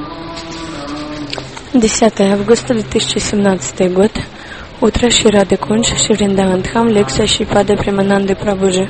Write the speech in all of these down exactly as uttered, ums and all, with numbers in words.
десятое августа две тысячи семнадцатый год. Утро. Шри Рада Кунж, Шри Вриндаван Дхам, лекция Шрипада Премананды Прабхуджи.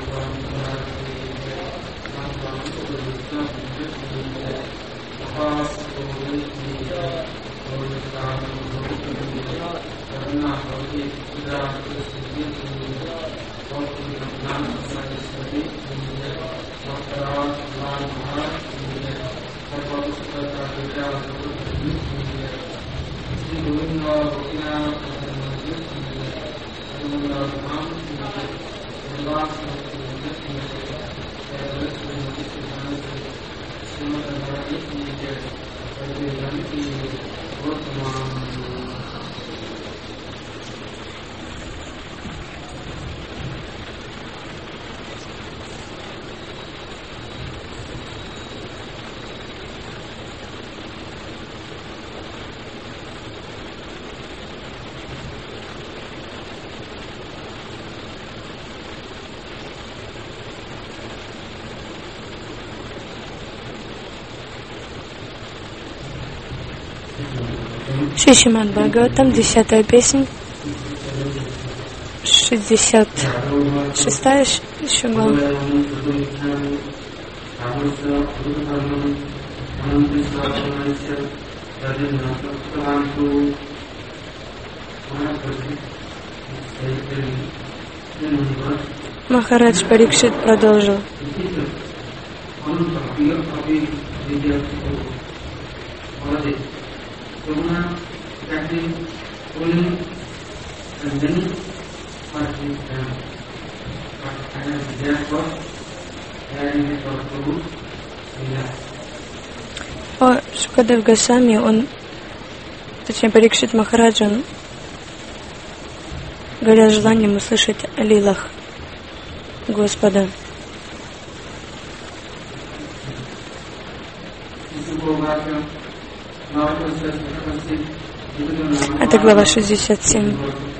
Шримад Бхагаватам, десятая песня, шестьдесят шестая еще глава. Махарадж Парикшит продолжил. О Шукадев Госвами, он, точнее Парикшит Махарадж, он горел желанием услышать о лилах Господа. Это глава шестьдесят семь.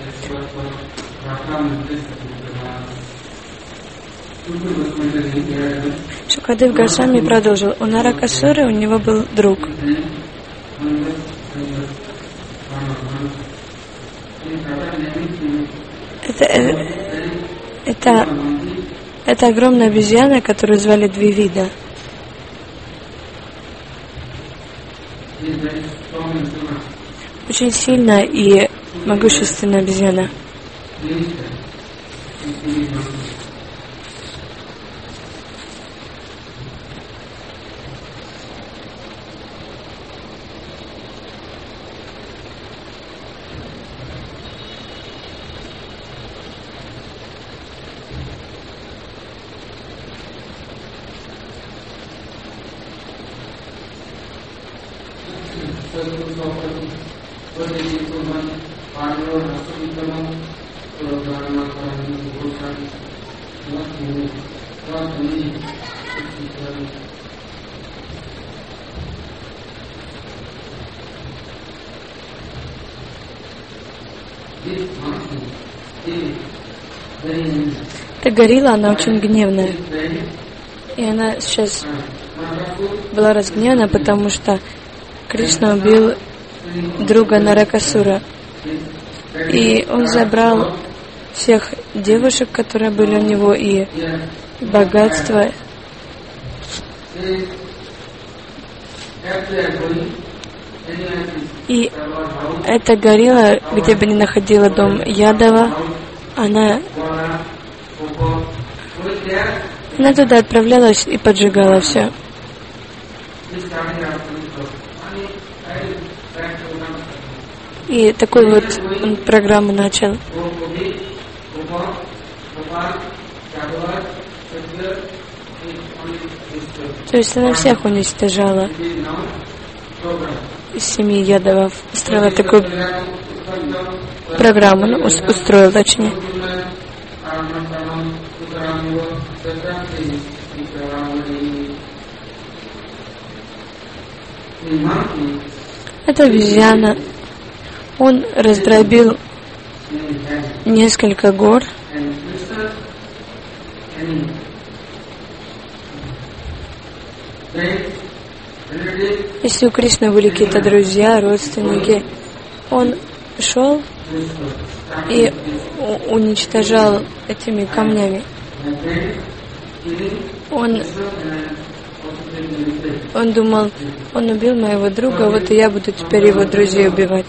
Шукадев Госвами продолжил. У Наракасуры у него был друг. Это, это, это огромная обезьяна, которую звали Двивида. Очень сильная и могущественная обезьяна. Эта горилла, она очень гневная. И она сейчас была разгневана, потому что Кришна убил друга Наракасура. И он забрал всех девушек, которые были у него, и богатство. И эта горилла, где бы ни находила дом Ядава, она, она туда отправлялась и поджигала все. И такой вот он программу начал. То есть она всех уничтожала. Из семьи Ядавов устроила такую программу, ну, устроила точнее. Это обезьяна. Он раздробил несколько гор. Если у Кришны были какие-то друзья, родственники, он шел и уничтожал этими камнями. Он, он думал, он убил моего друга, вот и я буду теперь его друзей убивать.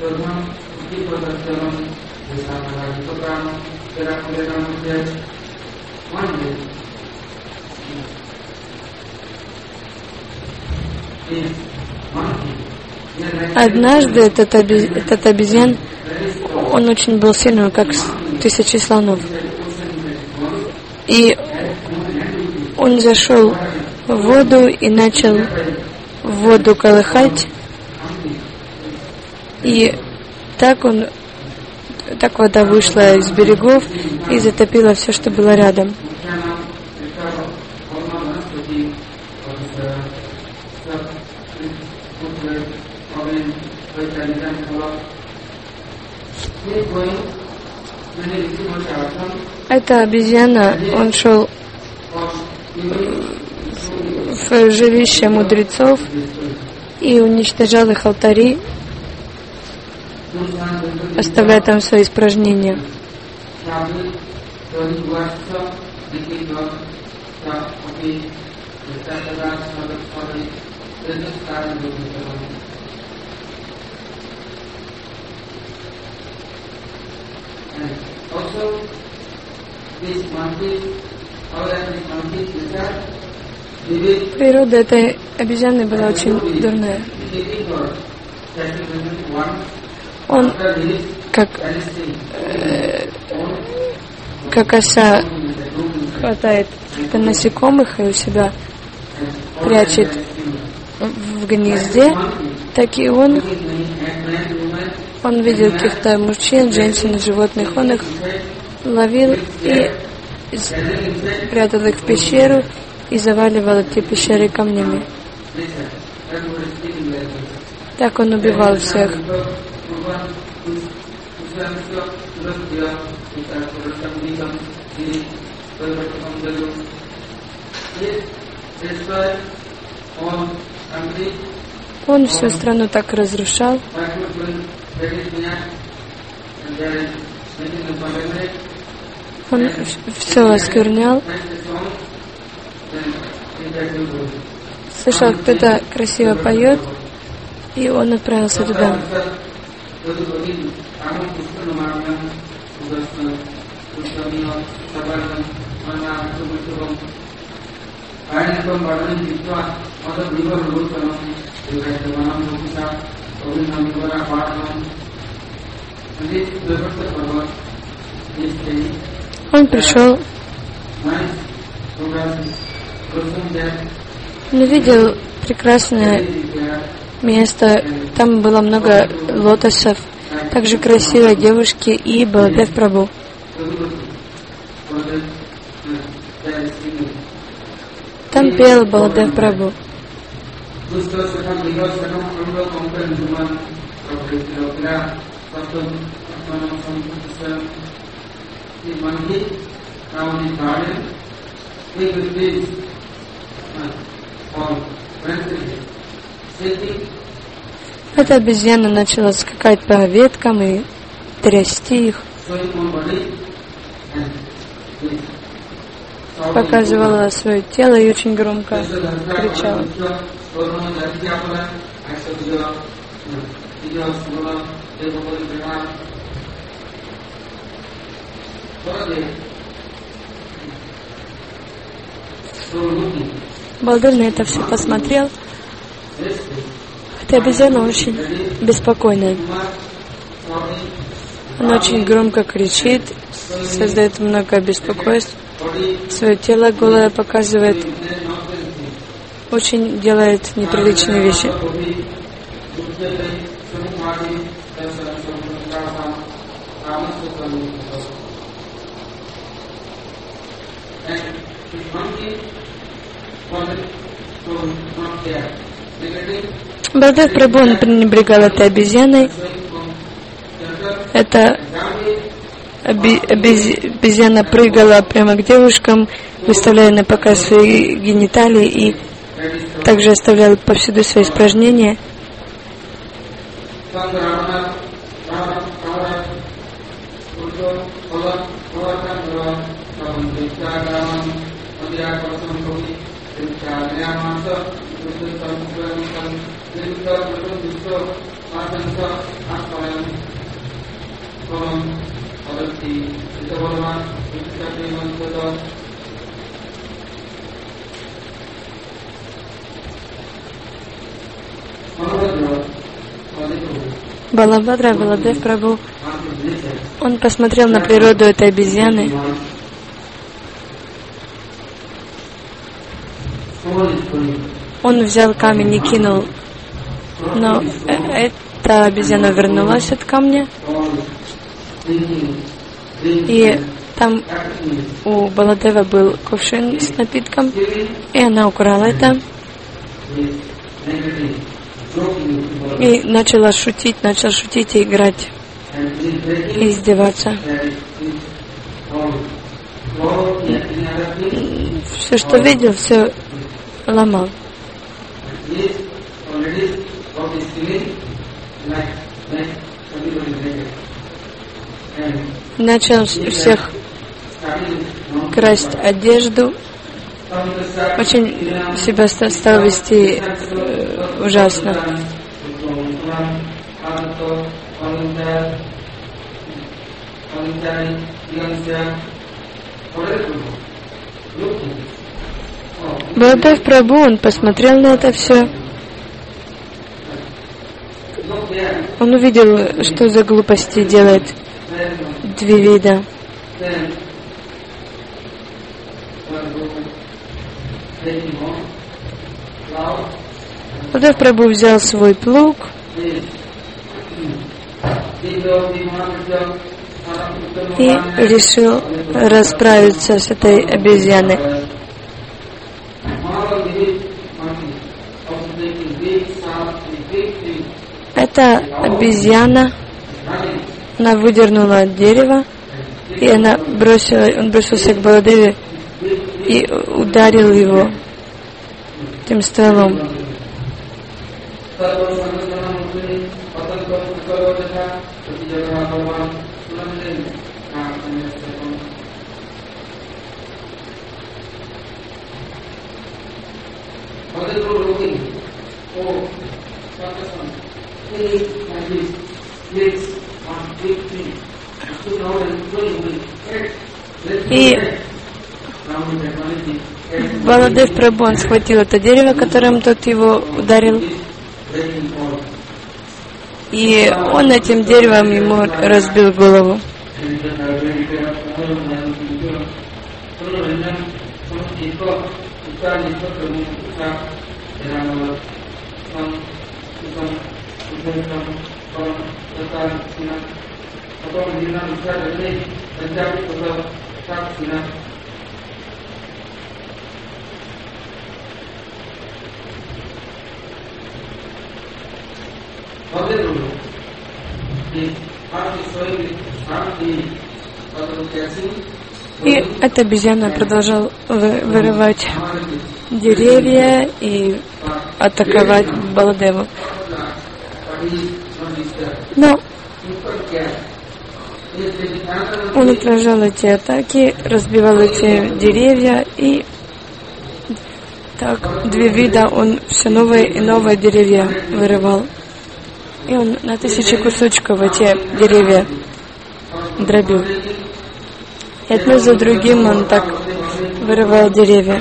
Однажды этот, обез... этот обезьян, он очень был сильным, как тысячи слонов. И он зашел в воду и начал воду колыхать. И так он, так вода вышла из берегов и затопила все, что было рядом. Эта обезьяна, он шел в жилище мудрецов и уничтожал их алтари, оставляя там свои испражнения. Природа этой обезьяны была очень дурная. Он, как, э, как оса, хватает насекомых и у себя прячет в гнезде, так и он, он видел каких-то мужчин, женщин, животных, он их ловил и прятал их в пещеру и заваливал эти пещеры камнями. Так он убивал всех. Он всю страну так разрушал. Он все осквернял. Слышал, кто-то красиво поет, и он отправился туда. Он пришел, он увидел прекрасное место, там было много лотосов, также красивые девушки и Баладев Прабху. Там пел Баладев Прабху. Эта обезьяна начала скакать по веткам и трясти их. Показывала свое тело и очень громко кричала. Балдыр на это все посмотрел. Эта обезьяна очень беспокойная. Она очень громко кричит, создает много беспокойств. Свое тело голое показывает. Очень делает неприличные вещи. Баладев Прабху, он пренебрегал этой обезьяной. Эта оби- обези- обезьяна прыгала прямо к девушкам, выставляя на показ свои гениталии и также оставлял повсюду свои испражнения. Балабхадра, Баладев Прабху, он посмотрел на природу этой обезьяны. Он взял камень и кинул, но эта обезьяна вернулась от камня, и там у Баладева был кувшин с напитком, и она украла это и начала шутить, начала шутить и играть, и издеваться. Все, что видел, все ломал. Начал всех красть одежду, очень себя стал вести э, ужасно. Баладев Прабху, он посмотрел на это все. Он увидел, что за глупости делает Двивида. Баладев Прабху взял свой плуг и решил расправиться с этой обезьяной. Эта обезьяна, она выдернула от дерева, и она бросила, он бросился к Баладеве и ударил его тем стволом. И Баладев Прабху, он схватил это дерево, которым тот его ударил, и он этим деревом ему разбил голову. И эта обезьяна продолжала вырывать деревья и атаковать Баладеву. Но он отражал эти атаки, разбивал эти деревья, и так Двивида он все новые и новые деревья вырывал. И он на тысячи кусочков эти деревья дробил. И одно за другим он так вырывал деревья.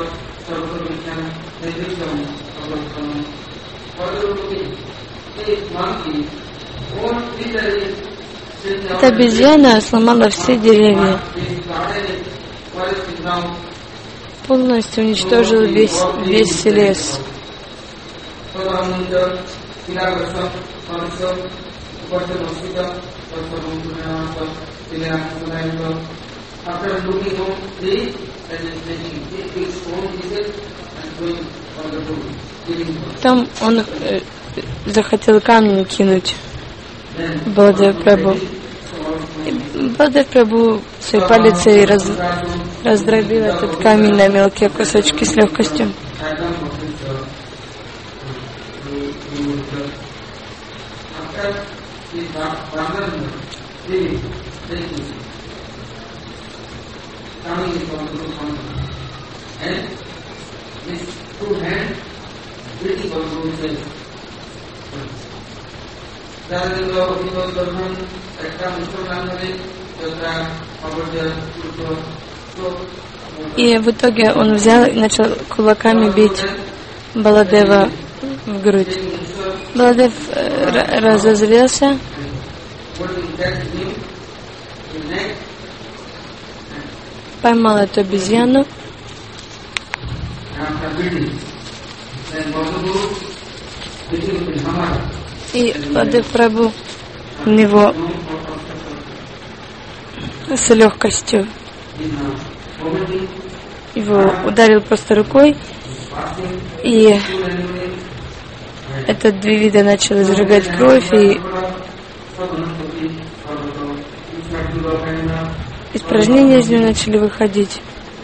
Эта обезьяна сломала все деревья. Полностью уничтожила весь, весь лес. Там он э, захотел камень кинуть Баладев Прабху. Баладев Прабху своей палицей раз, раздробил этот камень на мелкие кусочки с легкостью. И в итоге он взял и начал кулаками бить Баладева в грудь. Баладев э, разозлился, поймал эту обезьяну и Баладев Прабху в него с легкостью его ударил просто рукой, и этот две вида начал изрыгать кровь, и испражнения из него начали выходить.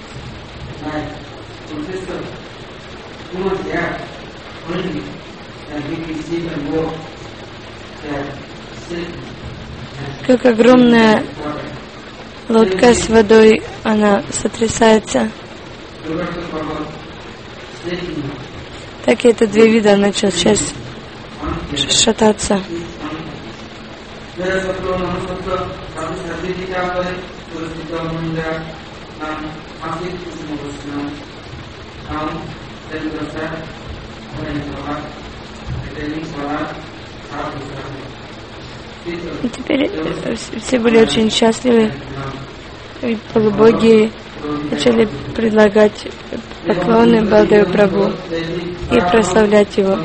Как огромная лодка с водой, она сотрясается. Так и это две вида начал сейчас шататься. И теперь все были очень счастливы, и полубоги начали предлагать поклоны Баладеву Прабху и прославлять его.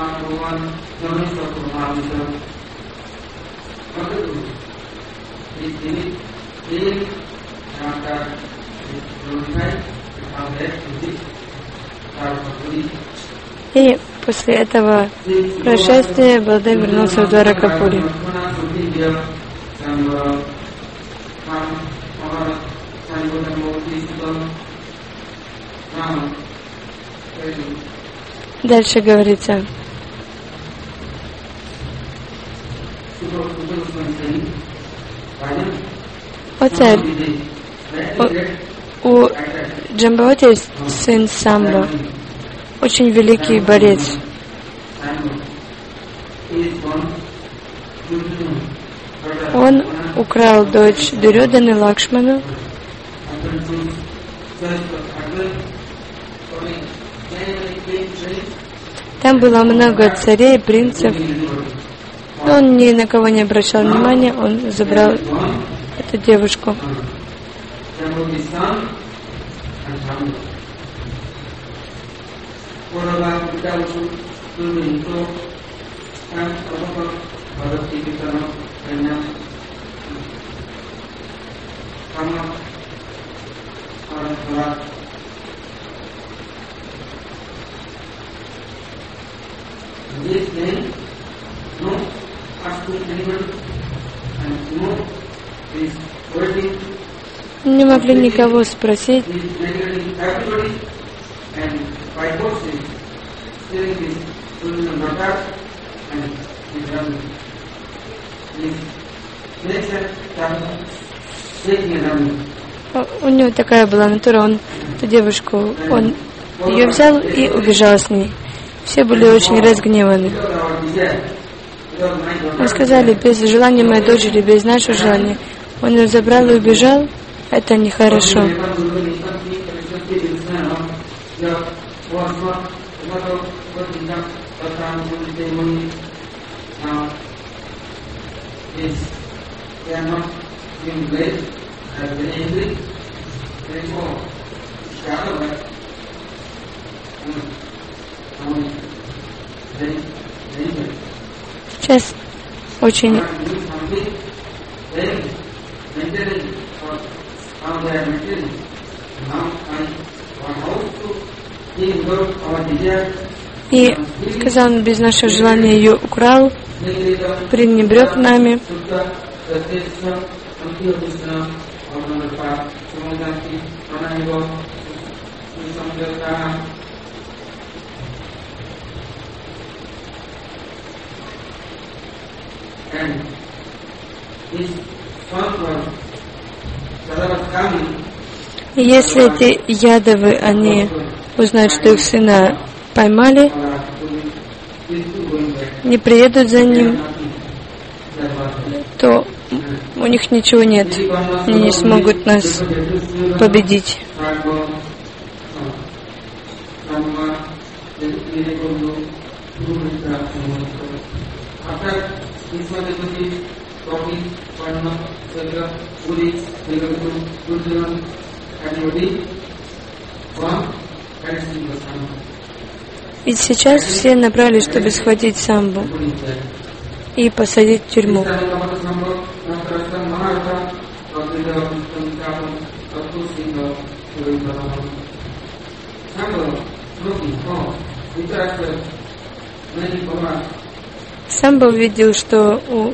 И после этого происшествия Баладев вернулся в Дваракапури. Дальше говорится. О царь, у, у Джамбавати есть сын Самба, очень великий борец. Он украл дочь Дурьоданы Лакшману. Там было много царей и принцев, но он ни на кого не обращал внимания, он забрал эту девушку. Не могли никого спросить. У него такая была натура, он эту девушку, он ее взял и убежал с ней. Все были очень разгневаны. Мы сказали, без желания моей дочери, без нашего желания. Он ее забрал и убежал. Это нехорошо. Сейчас очень и сказал, он без нашего желания ее украл, пренебрег нами. И если эти ядовы, они узнают, что их сына поймали, не приедут за ним, то у них ничего нет, они не смогут нас победить. И сейчас все набрались, чтобы схватить Самбу и посадить в тюрьму. Самба увидел, что у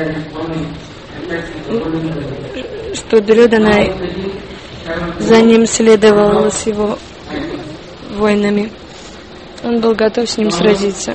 что Дурьодана за ним следовал с его воинами. Он был готов с ним сразиться.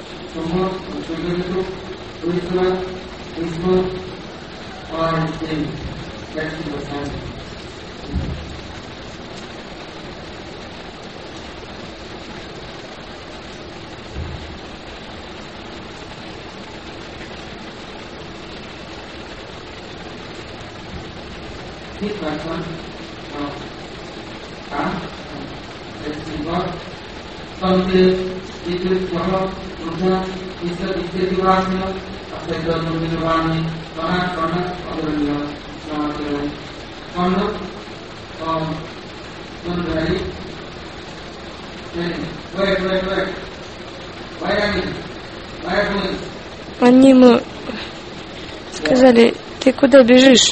Они ему сказали: ты куда бежишь?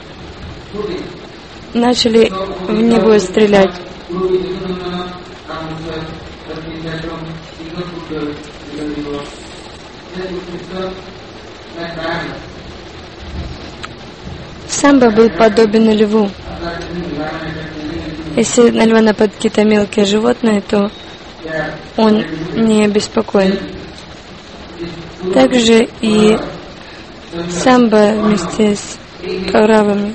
Начали в него стрелять. Самба был подобен льву. Если на льва нападут какие-то мелкие животные, то он не обеспокоен. Также и Самба вместе с Кауравами.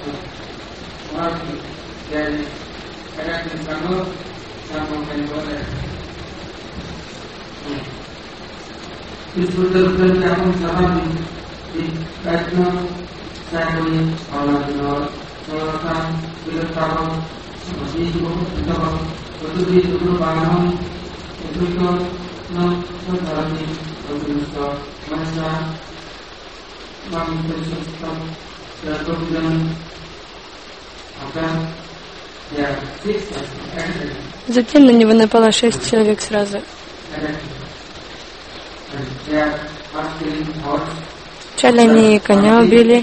Затем на него напало шесть человек сразу. Вначале они коня убили,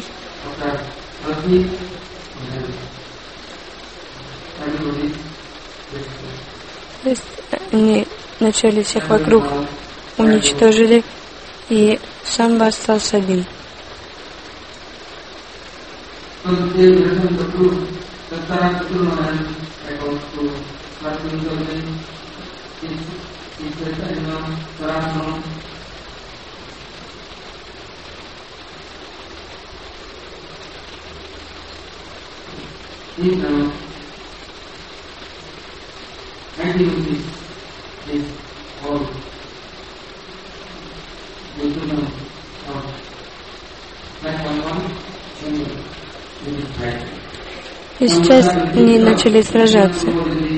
то есть они начали всех вокруг уничтожили, и Самба остался один. И сейчас они начали сражаться.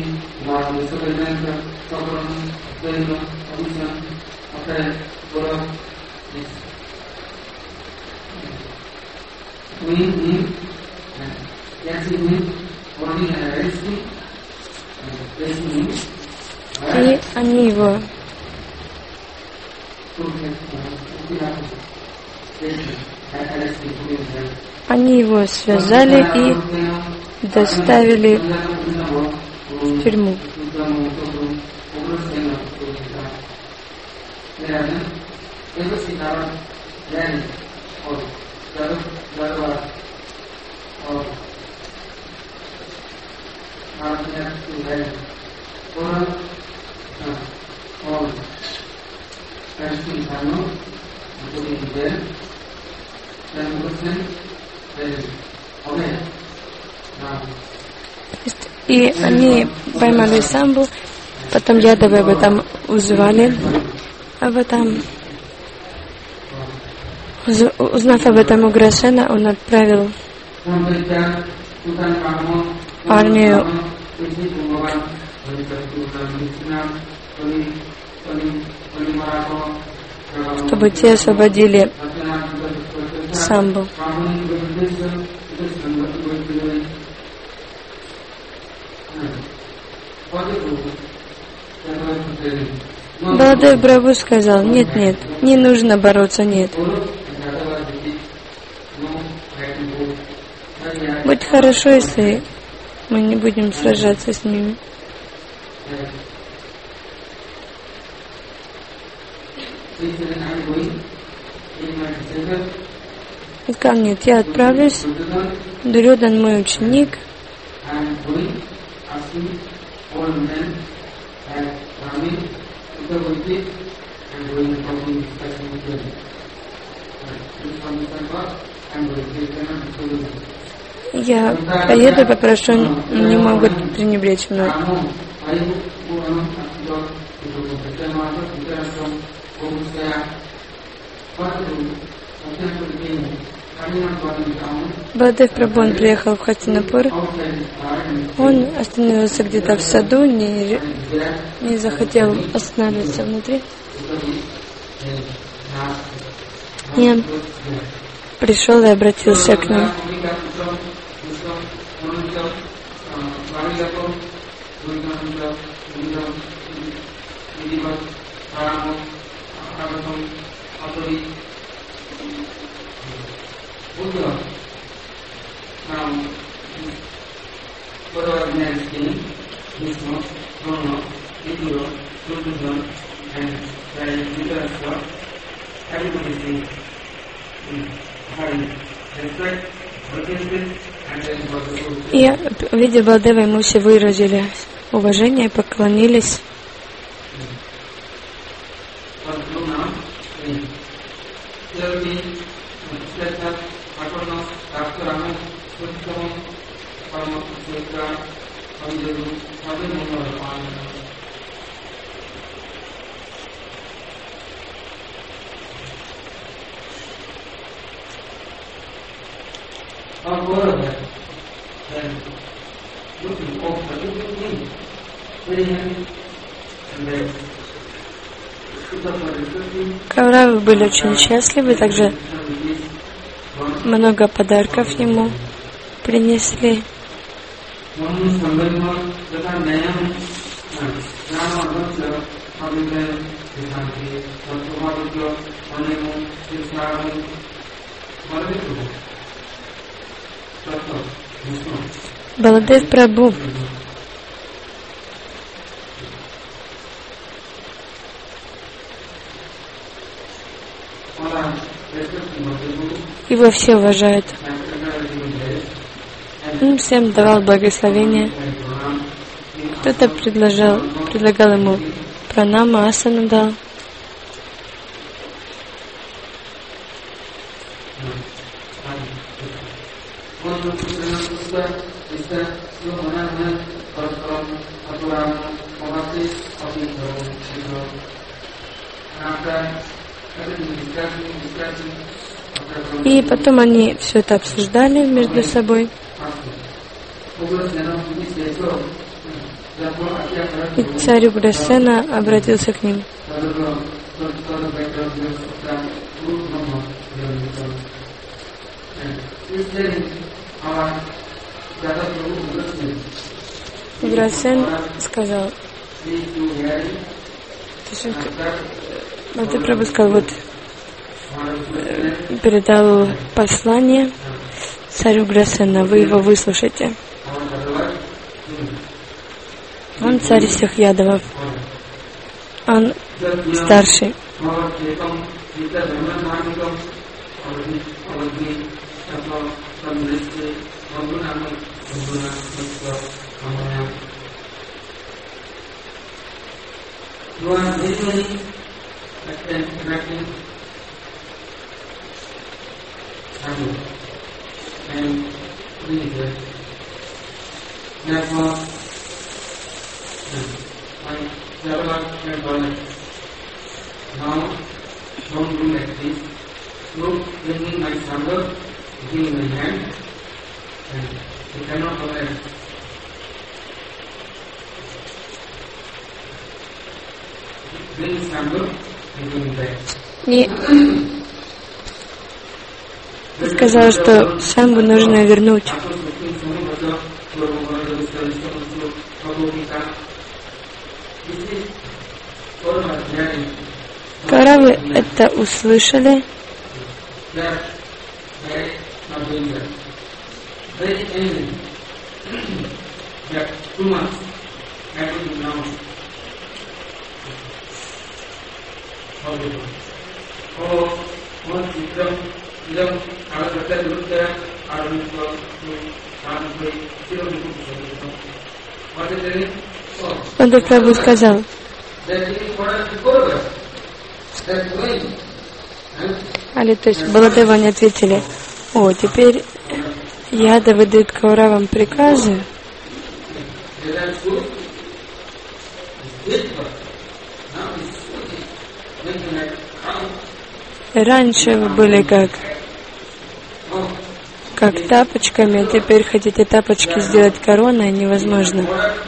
И они его они его связали и доставили в тюрьму. И они поймали самбу, потом Ядовы об этом узнали, об этом. Узнав об этом у Уграсена, он отправил армию, чтобы те освободили самбу. Баладев Прабху сказал: нет, нет, не нужно бороться, нет. Будет хорошо, если мы не будем сражаться с ними. Он сказал: нет, я отправлюсь. Дурьодан мой ученик. Я поеду и попрошу, не могут пренебречь мной. Баладев Прабху, он приехал в Хастинапур. Он остановился где-то в саду, не, не захотел останавливаться внутри. И он пришел и обратился к ним. И, видя Баладева, ему все выразили уважение и поклонились. Кауравы были очень счастливы, также много подарков ему принесли. Баладев Прабху его все уважают. Он всем давал благословение. Кто-то предложил, предлагал ему пранама, асану дал. И потом они все это обсуждали между собой. И царь Уграсена обратился к ним. Уграсен сказал, Баладев Прабху сказал, вот передал послание царю Уграсена, вы его выслушайте. Он царь всех ядовов. Он старший. И сказал, что самбу нужно вернуть. Кауравы это услышали. Мадхапрабху сказал, Али, то есть Баладева не ответили, о, теперь Яда выдает Кауравам приказы. Раньше вы были как, как тапочками, а теперь хотите тапочки сделать короной, невозможно.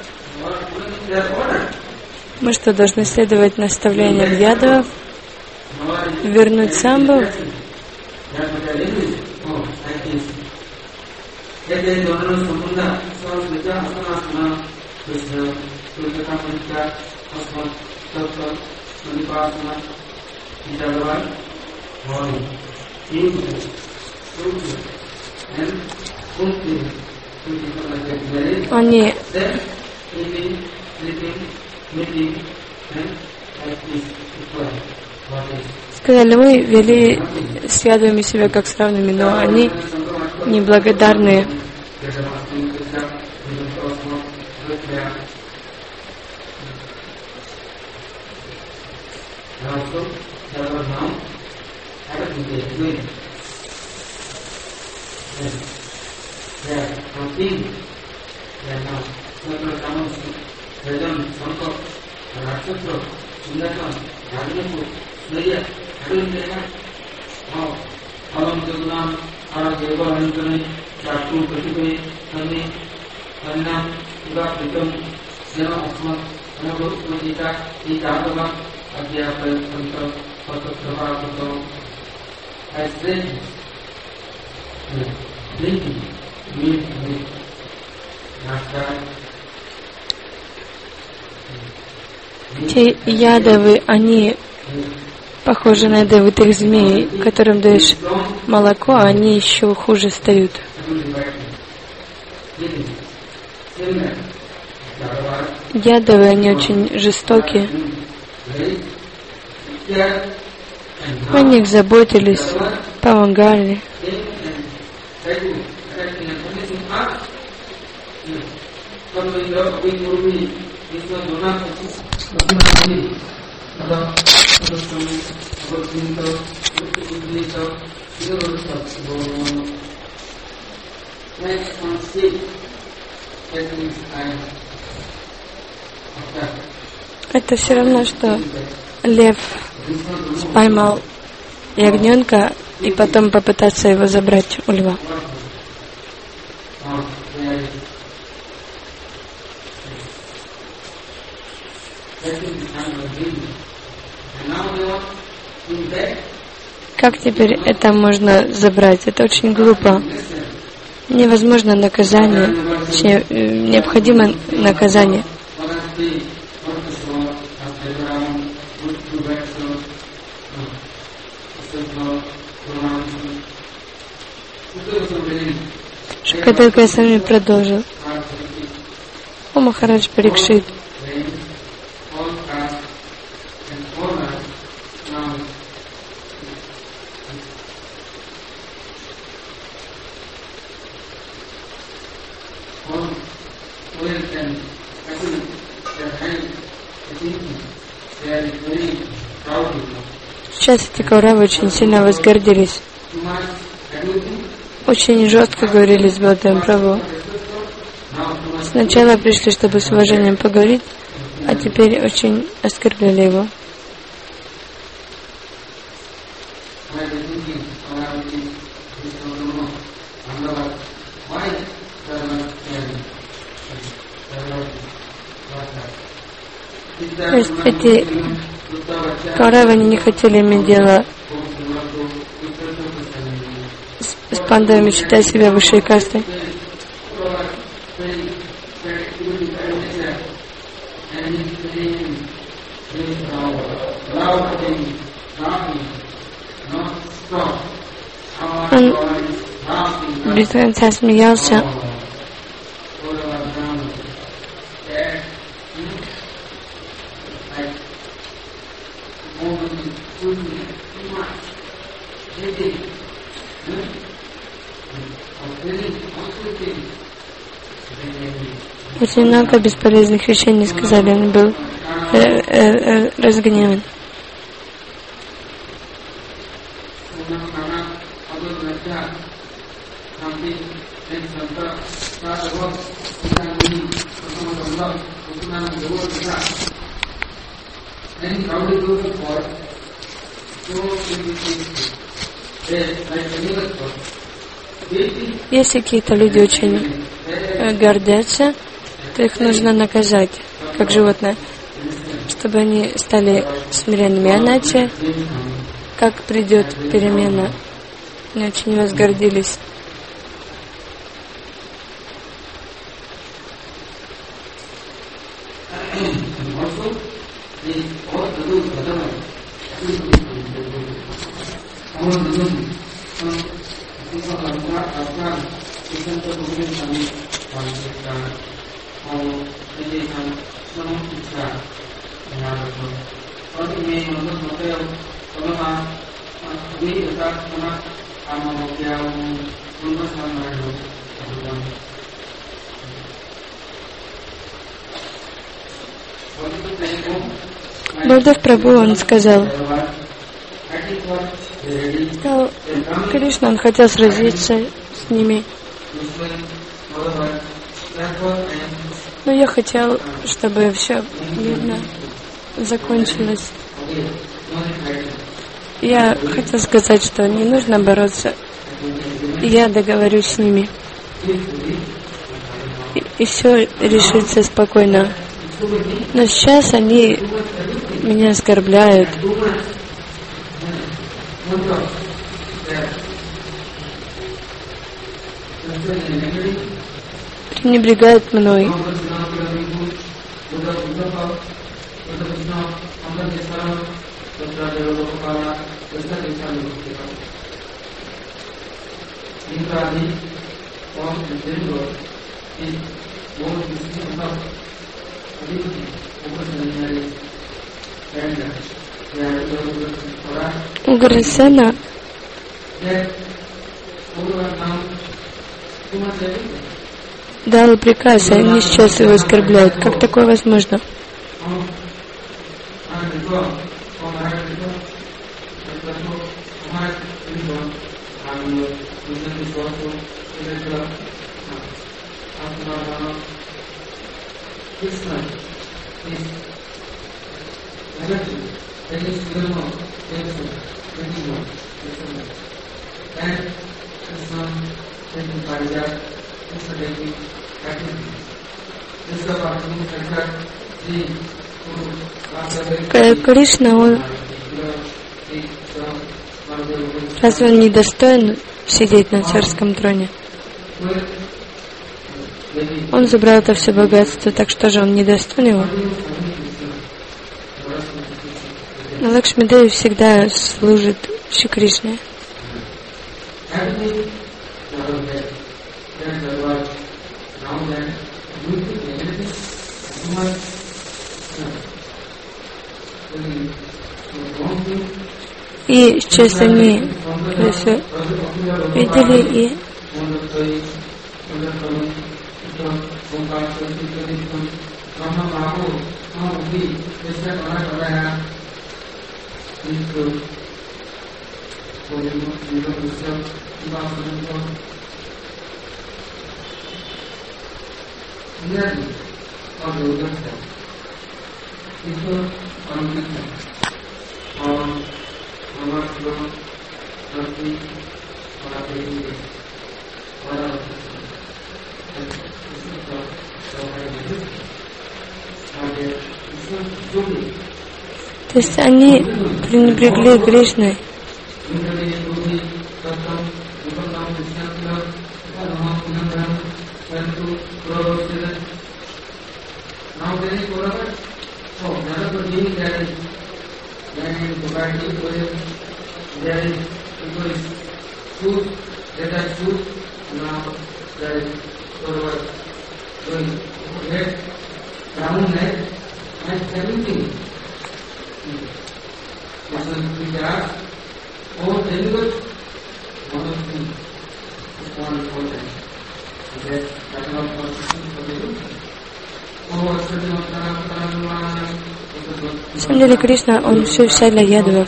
Мы что, должны следовать наставлениям ядов, вернуть самбу? Они сказали, мы вели с ядами себя как с равными, но они неблагодарные. Те ядовы, они похожи на ядовитых змей, которым даешь молоко, а они еще хуже стают. Ядовы, они очень жестокие. О них заботились, помогали. Это все равно, что лев поймал ягненка и потом попытаться его забрать у льва. Как теперь это можно забрать? Это очень глупо. Невозможно наказание, необходимо наказание. Шукадев Госвами продолжил. О Махарадж Парикшит, сейчас эти Кауравы очень сильно возгордились. очень жестко говорили с Бхагаватом Прабху. Сначала пришли, чтобы с уважением поговорить, а теперь очень оскорбляли его. То есть эти Кауравы не хотели иметь дело с, с пандавами, считая себя высшей кастой. Он без конца смеялся. Очень много бесполезных вещей не сказали, он был э, э, э, разгневан. Если какие-то люди очень э, гордятся, то их нужно наказать, как животное, чтобы они стали смиренными. Иначе, как придет перемена, они очень возгордились. Балдев Прабху, он сказал, сказал, Кришна, он хотел сразиться с ними, но я хотел, чтобы все видно закончилось. Я хотел сказать, что не нужно бороться, я договорюсь с ними, и, и все решится спокойно. Но сейчас они меня оскорбляют. Пренебрегают мной. Уграсена дал приказ, и они сейчас его оскорбляют. Как такое возможно? Кришна, он разве он недостоин сидеть на царском троне? Он забрал это все богатство, так что же он недостоин его? Но Лакшми Деви всегда служит Шри Кришне. И сейчас они все видели и То есть они пренебрегли Кришной. На самом деле Кришна, он все вся для ядовов.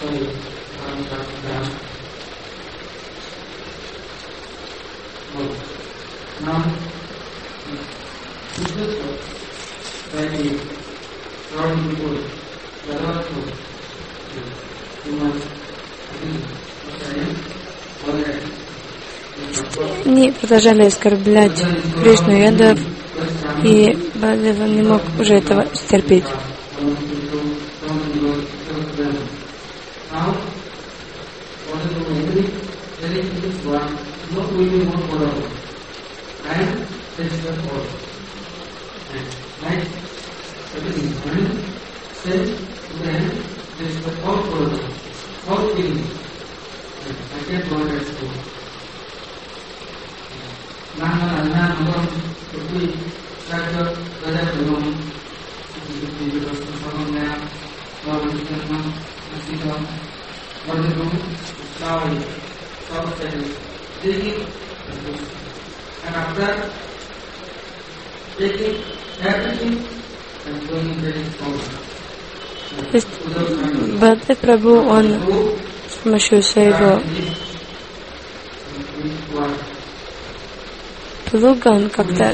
Они продолжали оскорблять Кришну и ядов, и Баладева не мог уже этого стерпеть. То есть Баладев Прабху, он с помощью своего плуга, он как-то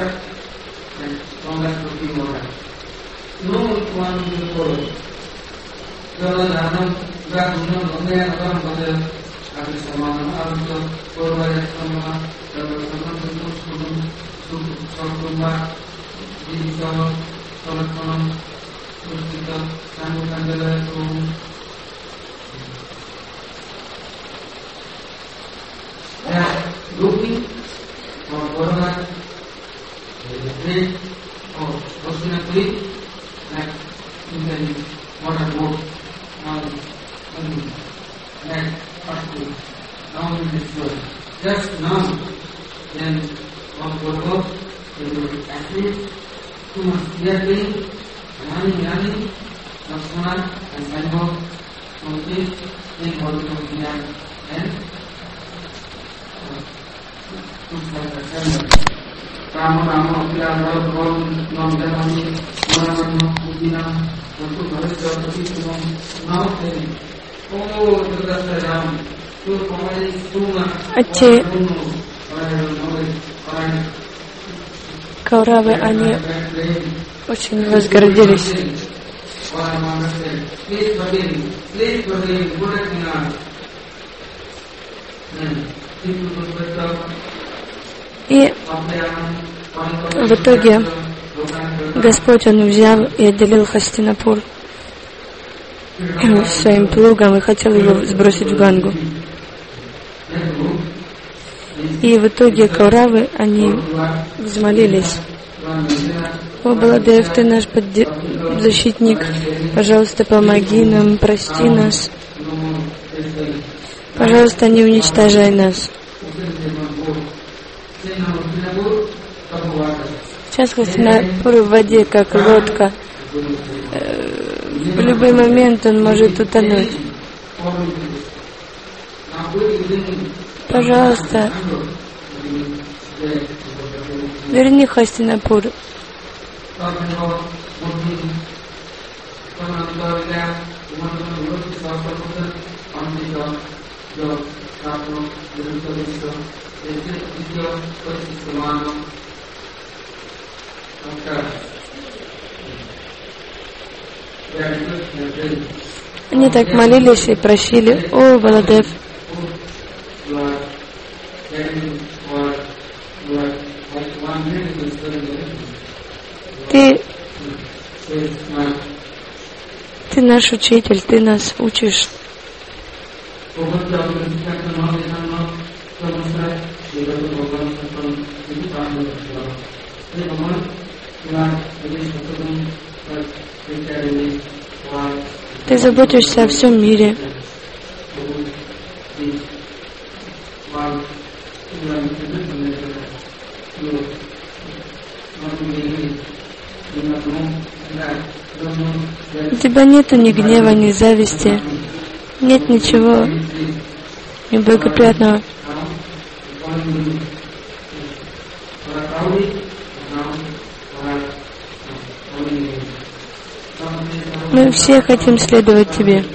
just now, then one photo, they will assist too much clearly, Rani, Rani, Lakshmana, and Sambho, from this thing also we have, and Rama, Rama, Pila, Rama, Rama, Namdamani, Rama, Pudina, Rama, Bharat, now saying, oh, Dr. Ram, эти Кауравы, они очень возгордились. И в итоге Господь, Он взял и отделил Хастинапур своим плугом и хотел его сбросить в Гангу. И в итоге Кауравы, они взмолились: «О, Баладев, ты наш подде... защитник, пожалуйста, помоги нам, прости нас, пожалуйста, не уничтожай нас». Сейчас Хастинапур в воде, как лодка. В любой момент он может утонуть. Пожалуйста, верни Хастинапур. Они так молились и просили: «О, Баладев, ты, ты наш учитель, ты нас учишь». Ты заботишься о всем мире. У тебя нету ни гнева, ни зависти, нет ничего неблагоприятного. Мы все хотим следовать тебе.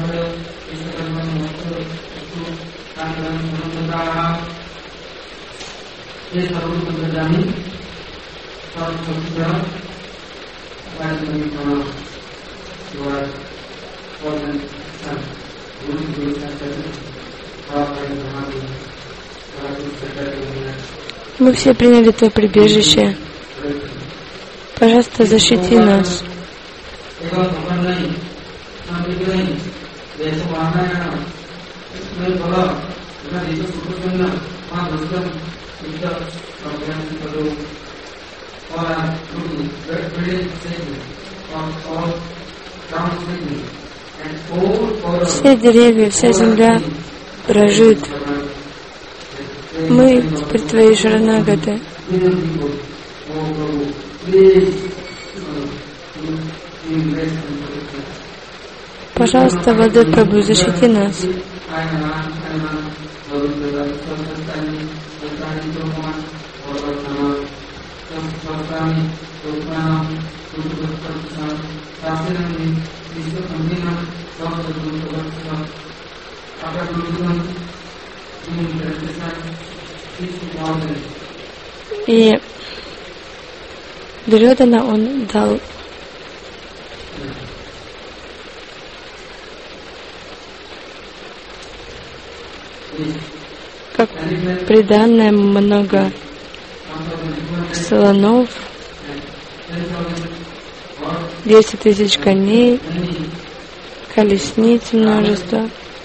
Мы все приняли твое прибежище. Пожалуйста, защити нас. Все деревья, вся земля дрожит. Мы теперь твои шаранагаты. Пожалуйста, Владыка Прабху, защити нас. И Дурьодана он дал как приданное много слонов, десять тысяч коней, колесниц множество.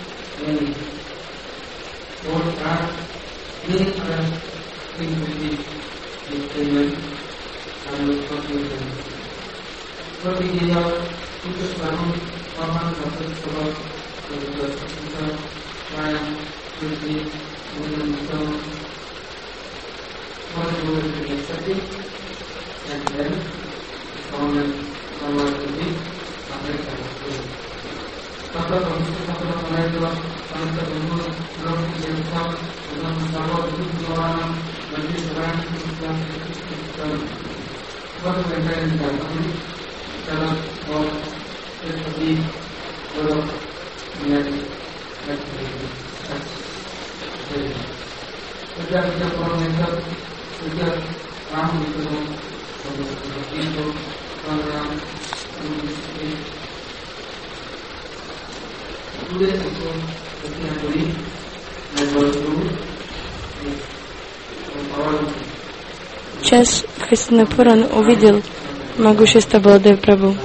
Сейчас Хастинапуран увидел могущество Баладева Прабху.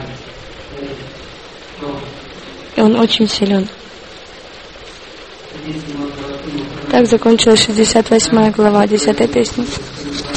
И он очень силен. Так закончилась шестьдесят восьмая глава десятой песни.